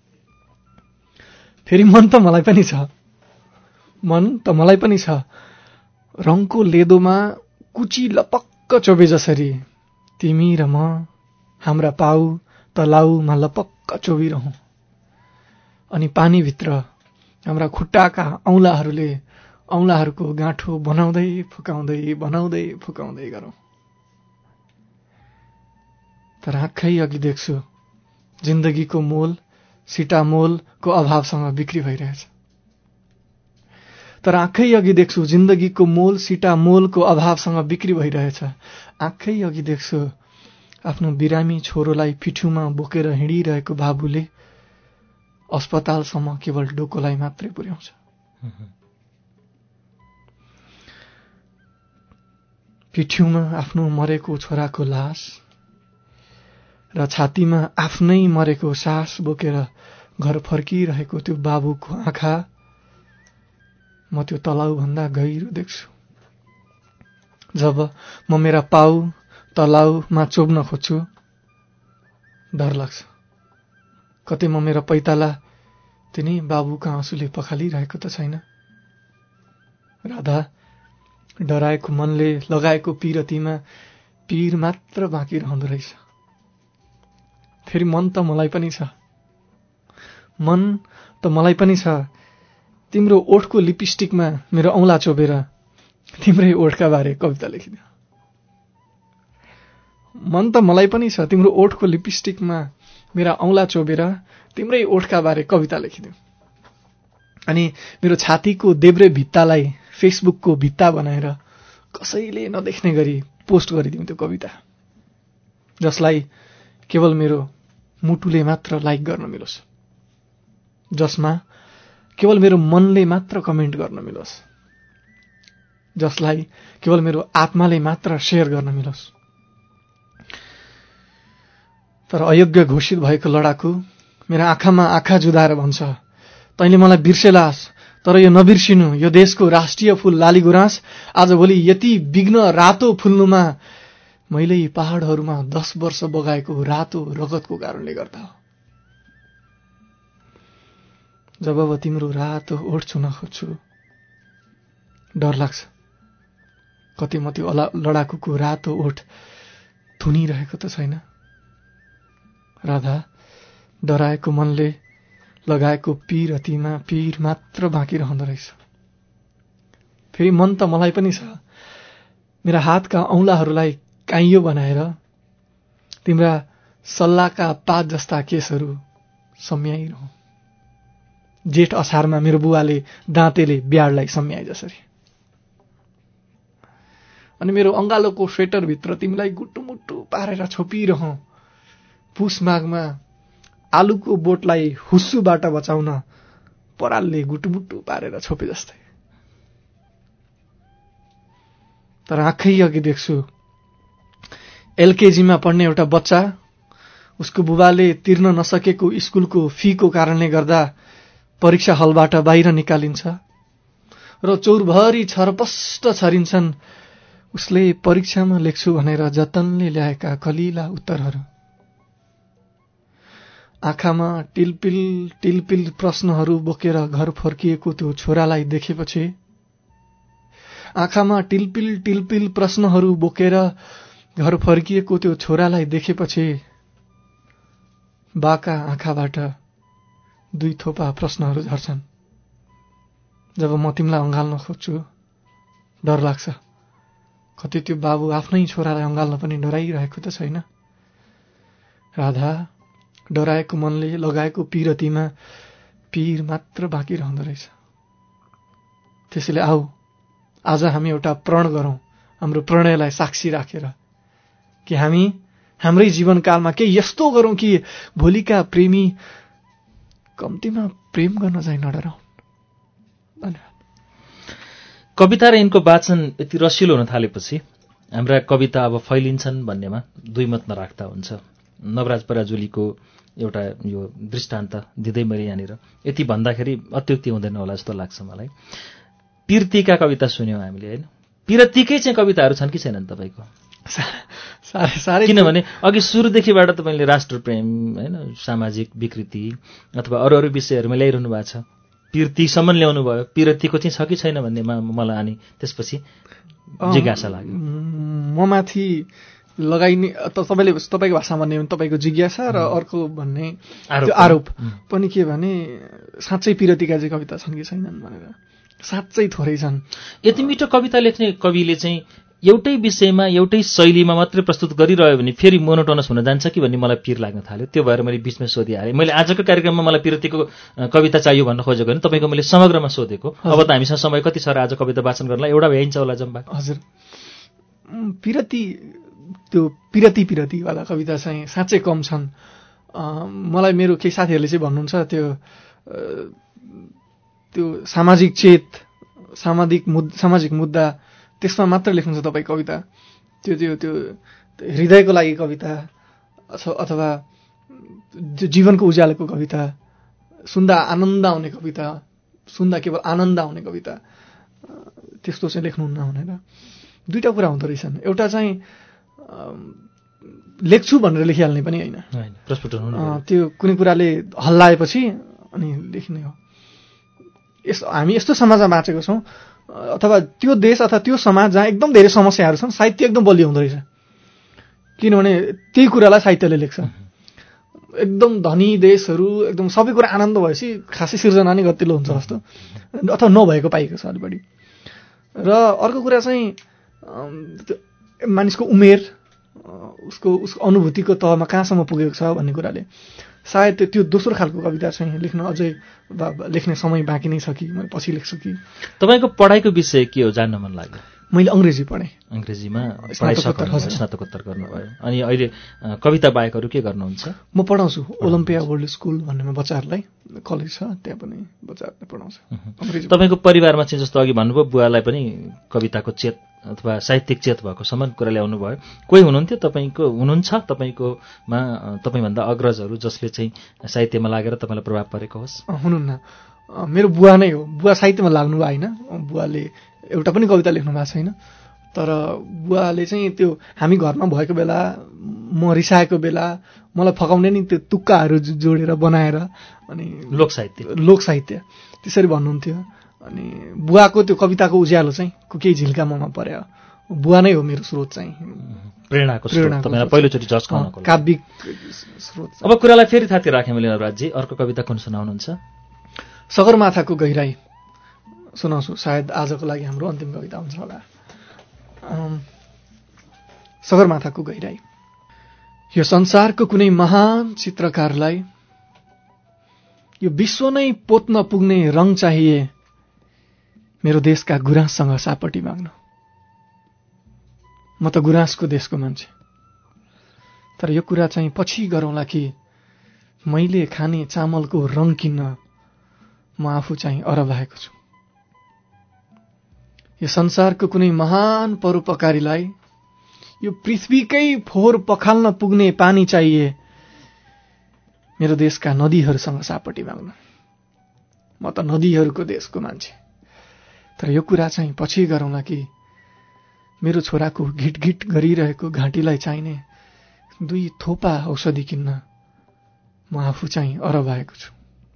फेरि मन त मलाई पनि छ, मन त मलाई पनि छ। रङको लेदोमा कुची लपक्क चोबे जसरी तिमी र म हाम्रा पाउ तलाउमा लपक्क चोबिरहँ। अनि पानीभित्र हाम्रा खुट्टाका औँलाहरूले औँलाहरूको गाँठो बनाउँदै फुकाउँदै बनाउँदै फुकाउँदै गरौँ। तर आँखै अघि देख्छु जिन्दगीको मोल सिटामोलको अभावसँग बिक्री भइरहेछ। तर आँखै अघि देख्छु जिन्दगीको मोल सिटामोलको अभावसँग बिक्री भइरहेछ। आँखै अघि देख्छु आफ्नो बिरामी छोरोलाई पिठ्यूमा बोकेर हिँडिरहेको बाबुले अस्पतालसम्म केवल डोकोलाई मात्रै पुर्याउँछ। पिठ्यूमा आफ्नो मरेको छोराको लास र छातीमा आफ्नै मरेको सास बोकेर घर फर्किरहेको त्यो बाबुको आँखा म त्यो तलाउभन्दा गहिरो देख्छु। जब म मेरा पाउ तलाउमा चोब्न खोज्छु डर लाग्छ, कतै म मेरो पैताला तिनै बाबुका आँसुले पखालिरहेको त छैन। राधा, डराएको मनले लगाएको पीरतीमा पीर मात्र बाँकी रहँदो रहेछ। फेरि मन त मलाई पनि छ, मन त मलाई पनि छ। तिम्रो ओठको लिपस्टिकमा मेरो औँला चोबेर तिम्रै ओठका बारे कविता लेखिदियो। मन त मलाई पनि छ, तिम्रो ओठको लिपस्टिकमा मेरा औँला चोबेर तिम्रै ओठका बारे कविता लेखिदियो। अनि मेरो छातीको देब्रे भित्तालाई फेसबुकको भित्ता बनाएर कसैले नदेख्ने गरी पोस्ट गरिदिउँ त्यो कविता, जसलाई केवल मेरो मुटुले मात्र लाइक गर्न मिलोस्, जसमा केवल मेरो मनले मात्र कमेन्ट गर्न मिलोस्, जसलाई केवल मेरो आत्माले मात्र शेयर गर्न मिलोस्। तर अयोग्य घोषित भएको लडाकु मेरा आँखामा आँखा जुदाएर भन्छ, तैँले मलाई बिर्सेलास, तर यो नबिर्सिनु, यो देशको राष्ट्रिय फूल लालीगुराँस आजभोलि यति विघ्न रातो फुल्नुमा मैले यी पहाडहरूमा दस वर्ष बगाएको रातो रगतको कारणले गर्दा हो। जब म तिम्रो रातो ओठ छुन खोज्छु डर लाग्छ, कति म त्यो लडाकुको रातो ओठ थुनिरहेको त छैन। राधा, डराएको मनले लगाएको पीरतीमा पीर मात्र बाँकी रहँदो रहेछ। फेरि मन त मलाई पनि छ, मेरा हातका औँलाहरूलाई काइयो बनाएर तिम्रा सल्लाका पात जस्ता केसहरू सम्याइरहँ, जेठ असारमा मेरो बुवाले दाँतेले ब्याडलाई सम्याए जसरी। अनि मेरो अङ्गालोको स्वेटरभित्र तिमीलाई गुटुमुटु पारेर छोपिरहँ, पुस माघमा आलुको बोटलाई हुस्सुबाट बचाउन परालले गुटुमुटु पारेर छोपे जस्तै। तर आँखै अघि देख्छु एलकेजीमा पढ्ने एउटा बच्चा उसको बुबाले तिर्न नसकेको स्कुलको फीको कारणले गर्दा परीक्षा हलबाट बाहिर निकालिन्छ र चौरभरि छरपष्ट छरिन्छन् उसले परीक्षामा लेख्छु भनेर जतनले ल्याएका कलिला उत्तरहरू। आँखामा टिलपिल टिलपिल प्रश्नहरू बोकेर घर फर्किएको त्यो छोरालाई देखेपछि आँखामा टिलपिल टिलपिल प्रश्नहरू बोकेर घर फर्किएको त्यो छोरालाई देखेपछि बाका आँखाबाट दुई थोपा प्रश्नहरू झर्छन्। जब म तिमीलाई अँगाल्न खोज्छु डर लाग्छ, कति त्यो बाबु आफ्नै छोरालाई अँगाल्न पनि डराइरहेको त छैन। राधा डराएको मनले लगाएको पिरतीमा पीर मात्र बाँकी रहँदो रहेछ। त्यसैले आऊ आज हामी एउटा प्रण गरौँ हाम्रो प्रणयलाई साक्षी राखेर कि हामी हाम्रै जीवनकालमा केही यस्तो गरौँ कि भोलिका प्रेमी कम्तीमा प्रेम गर्न चाहिँ नडराउन्। धन्यवाद। कविता र यिनको वाचन यति रसिलो हुन थालेपछि हाम्रा कविता अब फैलिन्छन् भन्नेमा दुई मत नराख्दा हुन्छ। नवराज पराजुलीको एउटा यो दृष्टान्त दिँदै मैले यहाँनिर यति भन्दाखेरि अत्युक्ति हुँदैन होला जस्तो लाग्छ मलाई। पिरतीका कविता सुन्यौँ हामीले, होइन? पिरतीकै चाहिँ कविताहरू छन् कि छैनन् तपाईँको? साह्रै साह्रै किनभने अघि सुरुदेखिबाट तपाईँले राष्ट्रप्रेम, होइन, सामाजिक विकृति अथवा अरू अरू विषयहरूमा ल्याइरहनु भएको छ। पिरतीसम्म ल्याउनु भयो, पिरतीको चाहिँ छ कि छैन भन्नेमा मलाई अनि त्यसपछि जिज्ञासा लाग्यो। म माथि लगाइने तपाईँले तपाईँको भाषामा भन्ने तपाईँको जिज्ञासा र अर्को भन्ने आरोप पनि के भने साँच्चै पिरतीका चाहिँ कविता छन् कि छैनन् भनेर। साँच्चै थोरै छन्। यति मिठो कविता लेख्ने कविले चाहिँ एउटै विषयमा एउटै शैलीमा मात्रै प्रस्तुत गरिरह्यो भने फेरि मोनोटोनस हुन जान्छ कि भन्ने मलाई पिर लाग्न थाल्यो। त्यो भएर मैले बिचमा सोधिहालेँ। मैले आजको कार्यक्रममा मलाई पिरतीको कविता चाहियो भन्न खोजेको होइन, तपाईँको मैले समग्रमा सोधेको। अब त हामीसँग समय कति छ र आज कविता वाचन गर्नलाई? एउटा भइन्छ होला जम्बा। हजुर, पिरती त्यो पिरती पिरतीवाला कविता चाहिँ साँच्चै कम छन्। मलाई मेरो केही साथीहरूले चाहिँ भन्नुहुन्छ त्यो त्यो सामाजिक चेत सामाजिक मुद्दा सामाजिक मुद्दा त्यसमा मात्र लेख्नुहुन्छ तपाईँ कविता। त्यो त्यो त्यो हृदयको लागि कविता अथवा जीवनको उज्यालोको कविता, सुन्दा आनन्द आउने कविता, सुन्दा केवल आनन्द आउने कविता, त्यस्तो चाहिँ लेख्नुहुन्न भनेर दुईवटा कुरा हुँदो रहेछन्। एउटा चाहिँ लेख्छु भनेर लेखिहाल्ने पनि होइन, त्यो कुनै कुराले हल्लाएपछि अनि लेख्ने हो। यस हामी यस्तो समाजमा बाँचेको छौँ अथवा त्यो देश अथवा त्यो समाज जहाँ एकदम धेरै समस्याहरू छन्, साहित्य एकदम बलियो हुँदो रहेछ। किनभने त्यही कुरालाई साहित्यले लेख्छ। एकदम धनी देशहरू एकदम सबै कुरा आनन्द भएपछि खासै सिर्जना नै गतिलो हुन्छ जस्तो, अथवा नभएको पाइएको छ अलि बढी। र अर्को कुरा चाहिँ मानिसको उमेर, उसको उसको अनुभूतिको तहमा कहाँसम्म पुगेको छ भन्ने कुराले सायद त्यो दोस्रो खालको कविता चाहिँ लेख्न अझै लेख्ने समय बाँकी नै छ कि म पछि लेख्छु कि। तपाईँको पढाइको विषय के हो जान्न मन लाग्यो? मैले अङ्ग्रेजी पढेँ। अङ्ग्रेजीमा स्नातकोत्तर गर्नुभयो। अनि अहिले कविता बाहेकहरू के गर्नुहुन्छ? म पढाउँछु ओलम्पिया वर्ल्ड स्कुल भन्नेमा बच्चाहरूलाई कलेज छ, त्यहाँ पनि बच्चाहरूलाई पढाउँछु। तपाईँको परिवारमा चाहिँ जस्तो अघि भन्नुभयो बुवालाई पनि कविताको चेत अथवा साहित्यिक चेत भएको समान कुरा ल्याउनु भयो। कोही हुनुहुन्थ्यो तपाईँको हुनुहुन्छ तपाईँकोमा तपाईँभन्दा अग्रजहरू जसले चाहिँ साहित्यमा लागेर तपाईँलाई प्रभाव परेको होस्? हुनुहुन्न, मेरो बुवा नै हो। बुवा साहित्यमा लाग्नु भयो होइन, बुवाले एउटा पनि कविता लेख्नु भएको छैन। तर बुवाले चाहिँ त्यो हामी घरमा भएको बेला, म रिसाएको बेला मलाई फकाउने नि त्यो तुक्काहरू जोडेर बनाएर अनि लोक साहित्य लोक साहित्य त्यसरी भन्नुहुन्थ्यो। अनि बुवाको त्यो कविताको उज्यालो चाहिँ केही झिल्का ममा पर्यो। बुवा नै हो मेरो स्रोत चाहिँ, प्रेरणाको स्रोत, तपाईँलाई पहिलोचोटि झस्काउनको काव्यिक स्रोत। अब कुरालाई फेरि थाती राखेँ मैले नवराजजी, अर्को कविता कुन सुनाउनुहुन्छ? सगरमाथाको गहिराई सुनाउँछु, सायद आजको लागि हाम्रो अन्तिम कविता हुन्छ होला। सगरमाथाको गहिराई। यो संसारको कुनै महान चित्रकारलाई यो विश्व नै पोत्न पुग्ने रङ चाहिए मेरो देशका गुराँससँग सापटी माग्नु। म त गुराँसको देशको मान्छे, तर यो कुरा चाहिँ पछि गरौँला कि मैले खाने चामलको रङ किन्न म आफू चाहिँ अरबाएको छु। यो संसारको कुनै महान परोपकारीलाई यो पृथ्वीकै फोहोर पखाल्न पुग्ने पानी चाहिए मेरो देशका नदीहरूसँग सापटी माग्नु। म त नदीहरूको देशको मान्छे, तर यो कुरा चाहिँ पछि गरौँला कि मेरो छोराको घिटघिट गरिरहेको घाँटीलाई चाहिने दुई थोपा औषधि किन्न म आफू चाहिँ अरबाएको छु।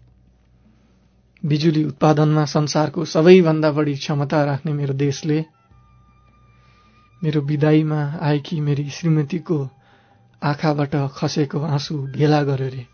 बिजुली उत्पादनमा संसारको सबैभन्दा बढी क्षमता राख्ने मेरो देशले मेरो विदाईमा आएकी मेरी श्रीमतीको आँखाबाट खसेको आँसु भेला गर्यो रे,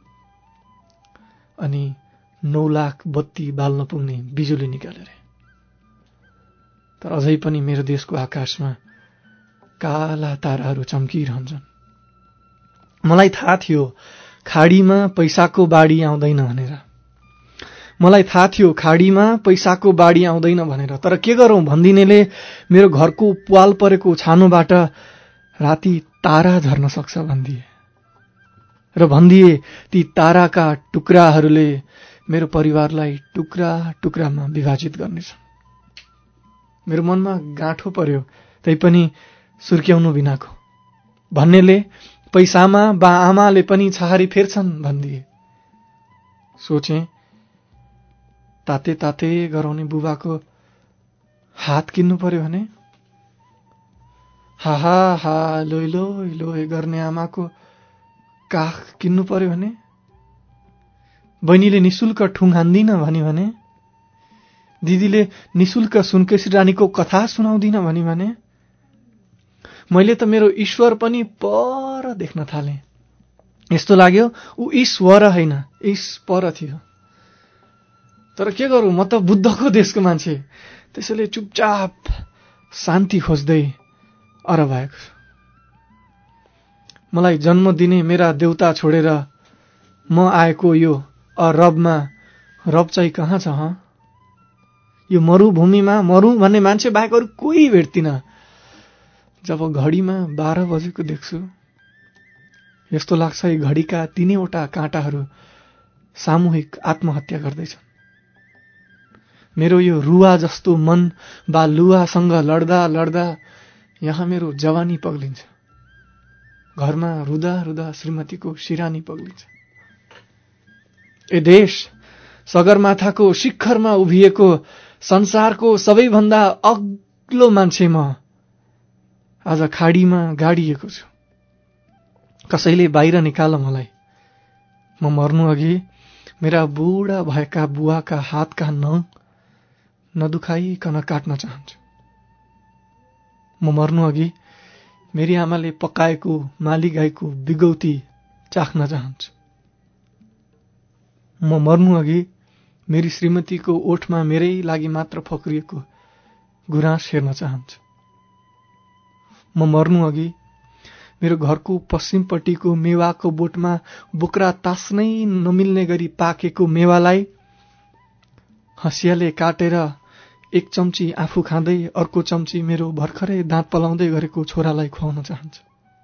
अनि नौ लाख बत्ती बाल्न पुग्ने बिजुली निकाल्यो रे। तर अझै पनि मेरो देशको आकाशमा काला ताराहरू चम्किरहन्छन्। मलाई थाहा थियो खाडीमा पैसाको बाढी आउँदैन भनेर मलाई थाहा थियो खाडीमा पैसाको बाढी आउँदैन भनेर तर के गरौँ भन्दिनेले मेरो घरको प्वाल परेको छानोबाट राति तारा झर्न सक्छ भन्दिए र भन्दिए ती ताराका टुक्राहरूले मेरो परिवारलाई टुक्रा टुक्रामा विभाजित गर्नेछ। मेरो मनमा गाँठो पर्यो तैपनि सुर्क्याउनु बिनाको भन्नेले पैसामा बा आमाले पनि छहारी फेर्छन् भन्दिए। सोचे ताते ताते गराउने बुबाको हात किन्नु पर्यो भने हाहा हा लोइ लोइ लोइ गर्ने आमाको काख किन्नु पर्यो भने बहिनीले निशुल्क ठुङ हान्दिन भनी भने दिदीले निशुल्क सुनकेशी रानीको कथा सुनाउँदिन भनी भने मैले त मेरो ईश्वर पनि पर देख्न थाले। यस्तो लाग्यो ऊ ईश्वर होइन ईश्वर थियो। तर के गरौँ म त बुद्धको देशको मान्छे त्यसैले चुपचाप शान्ति खोज्दै अर भएको छु। मलाई जन्म दिने मेरा देउता छोडेर म आएको यो अरबमा रब चाहिँ कहाँ छ ह? यो मरुभूमिमा मरु भन्ने मान्छे बाहेक अरू कोही भेट्दिन। जब घडीमा बाह्र बजेको देख्छु यस्तो लाग्छ यी घडीका तीनैवटा काँटाहरू सामूहिक आत्महत्या गर्दैछन्। मेरो यो रुवा जस्तो मन बा लुवासँग लड्दा लड्दा यहाँ मेरो जवानी पग्लिन्छ। घरमा रुदा रुदा श्रीमतीको सिरानी पग्लिन्छ। ए देश सगरमाथाको शिखरमा उभिएको संसारको सबैभन्दा अग्लो मान्छे म आज खाडीमा गाडिएको छु। कसैले बाहिर निकाल मलाई। म मर्नु अघि मेरा बुढा भएका बुवाका हातका नङ नदुखाइकन काट्न चाहन्छु। म मर्नु अघि मेरी आमाले पकाएको माली गाईको बिगौती चाख्न चाहन्छु। म मर्नु अघि मेरी श्रीमतीको ओठमा मेरै लागि मात्र फक्रिएको गुराँस हेर्न चाहन्छु। म मर्नु अघि मेरो घरको पश्चिमपट्टिको मेवाको बोटमा बोक्रा तास्नै नमिल्ने गरी पाकेको मेवालाई हँसियाले काटेर एक चम्ची आफू खाँदै अर्को चम्ची मेरो भर्खरै दाँत पलाउँदै गरेको छोरालाई खुवाउन चाहन्छु।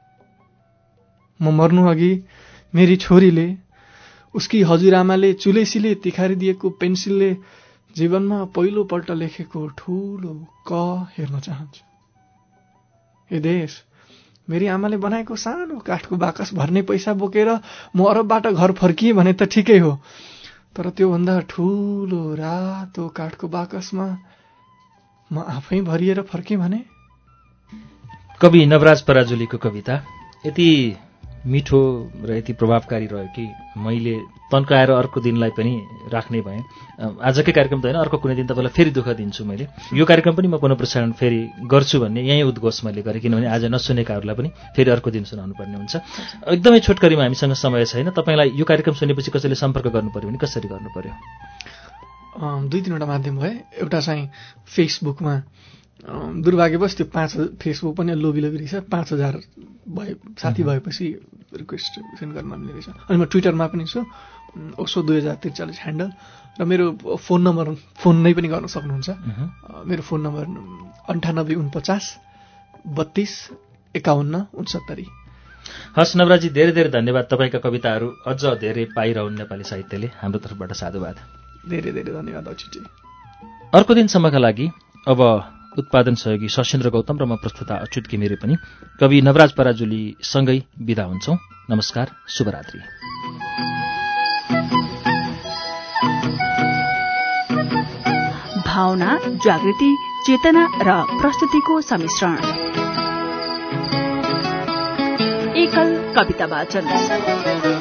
म मर्नु अघि मेरी छोरीले उसकी हजुरआमाले चुलेसीले तिखारिदिएको पेन्सिलले जीवनमा पहिलोपल्ट लेखेको ठूलो क हेर्न चाहन्छु। ए देश मेरी आमाले बनाएको सानो काठको बाकस भर्ने पैसा बोकेर म अरबबाट घर फर्किएँ भने त ठिकै हो। तर त्योभन्दा ठूलो रातो काठको बाकसमा म आफै भरिएर फर्केँ भने। कवि नवराज पराजुलीको कविता यति मिठो र यति प्रभावकारी रह्यो कि मैले तन्काएर अर्को दिनलाई पनि राख्ने भएँ। आजकै कार्यक्रम त होइन, अर्को कुनै दिन तपाईँलाई फेरि दुःख दिन्छु। मैले यो कार्यक्रम पनि म पुनः प्रसारण फेरि गर्छु भन्ने यहीँ उद्घोष मैले गरेँ, किनभने आज नसुनेकाहरूलाई पनि फेरि अर्को दिन सुनाउनु पर्ने हुन्छ। एकदमै छोटकरीमा हामीसँग समय छैन। तपाईँलाई यो कार्यक्रम सुनेपछि कसैले सम्पर्क गर्नु पर्यो भने कसरी गर्नु पर्यो? दुई तिनवटा माध्यम भए। एउटा चाहिँ फेसबुकमा दुर्भाग्यवश त्यो पाँच फेसबुक पनि लोभी लोभी रहेछ। पाँच हजार भए साथी भएपछि रिक्वेस्ट सेन्ड गर्न मिल्ने रहेछ। अनि म ट्विटरमा पनि छु, ओसो दुई हजार त्रिचालिस ह्यान्डल। र मेरो फोन नम्बर फोन नै पनि गर्न सक्नुहुन्छ। मेरो फोन नम्बर अन्ठानब्बे उनपचास बत्तिस एकाउन्न उनसत्तरी। हस् नवराजी, धेरै धेरै धन्यवाद। तपाईँका कविताहरू अझ धेरै पाइरहन् नेपाली साहित्यले। हाम्रो तर्फबाट साधुवाद। धेरै धेरै धन्यवाद अच्युतजी। अर्को दिनसम्मका लागि अब उत्पादन सहयोगी सशेन्द्र गौतम र म प्रस्तुता अच्युत घिमिरे पनि कवि नवराज पराजुली सँगै बिदा हुन्छौं। नमस्कार, शुभरात्रि। भावना, जागृति, चेतना र प्रस्तुतिको सम्मिश्रण। एकल कविता वाचन।